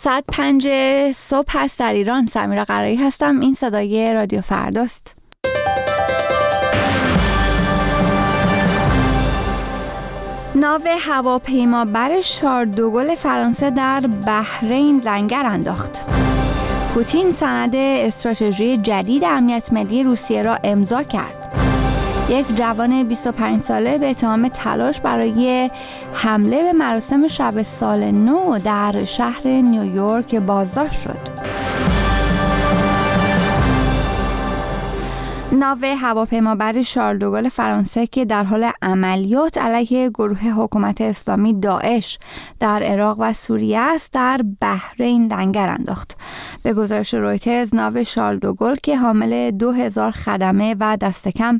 ساعت 5 صبح هست در ایران. سمیرا قرایی هستم. این صدای رادیو فرداست. ناو هواپیمابر شارل دوگل فرانسه در بحرین لنگر انداخت. پوتین سند استراتژی جدید امنیت ملی روسیه را امضا کرد. یک جوان 25 ساله به اتهام تلاش برای حمله به مراسم شب سال نو در شهر نیویورک بازداشت شد. ناو هواپیمابر شارل دوگل فرانسه که در حال عملیات علیه گروه حکومت اسلامی داعش در عراق و سوریه است در بحرین لنگر انداخت. به گزارش رویترز، ناو شارل دوگل که حامل 2000 خدمه و دست کم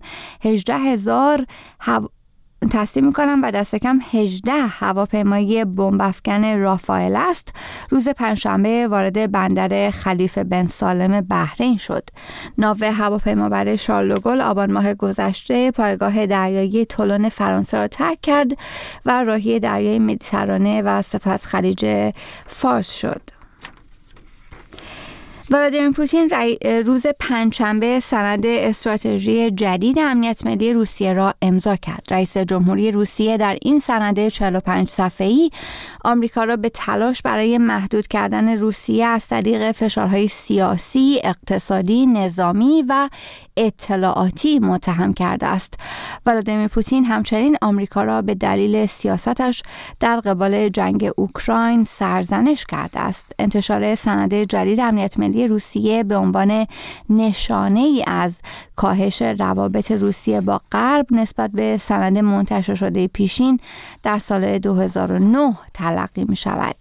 18 هواپیمای بمب افکن رافائل است، روز پنجشنبه وارد بندر خلیفه بن سالم بحرین شد. ناو هواپیمابر شارل دوگل آبان ماه گذشته پایگاه دریایی تولون فرانسه را ترک کرد و راهی دریای مدیترانه و سپس خلیج فارس شد. ولادیمیر پوتین روز پنجشنبه سند استراتژی جدید امنیت ملی روسیه را امضا کرد. رئیس جمهوری روسیه در این سند 45 صفحه‌ای آمریکا را به تلاش برای محدود کردن روسیه از طریق فشارهای سیاسی، اقتصادی، نظامی و اطلاعاتی متهم کرده است. ولادیمیر پوتین همچنین آمریکا را به دلیل سیاستش در قبال جنگ اوکراین سرزنش کرده است. انتشار سند جدید امنیت ملی روسیه به عنوان نشانه‌ای از کاهش روابط روسیه با غرب نسبت به سند منتشر شده پیشین در سال 2009 تلقی می شود.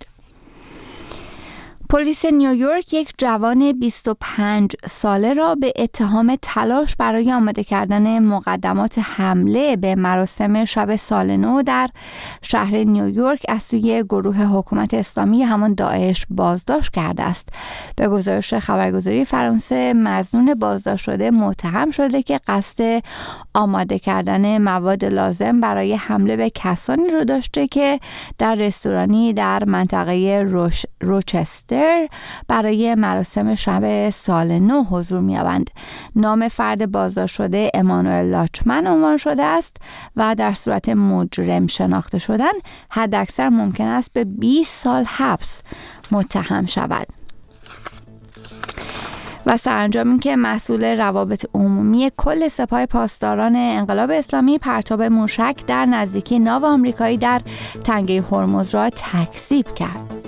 پلیس نیویورک یک جوان 25 ساله را به اتهام تلاش برای آماده کردن مقدمات حمله به مراسم شب سال نو در شهر نیویورک از سوی گروه حکومت اسلامی همان داعش بازداشت کرده است. به گزارش خبرگزاری فرانسه، مظنون بازداشت شده متهم شده که قصد آماده کردن مواد لازم برای حمله به کسانی رو داشته که در رستورانی در منطقه روچستر برای مراسم شب سال نو حضور می‌یابند. نام فرد بازداشت شده امانوئل لاچمن عنوان شده است و در صورت مجرم شناخته شدن حداکثر ممکن است به 20 سال حبس متهم شود. و سرانجام این که مسئول روابط عمومی کل سپاه پاسداران انقلاب اسلامی پرتاب موشک در نزدیکی ناو آمریکایی در تنگه هرمز را تکذیب کرد.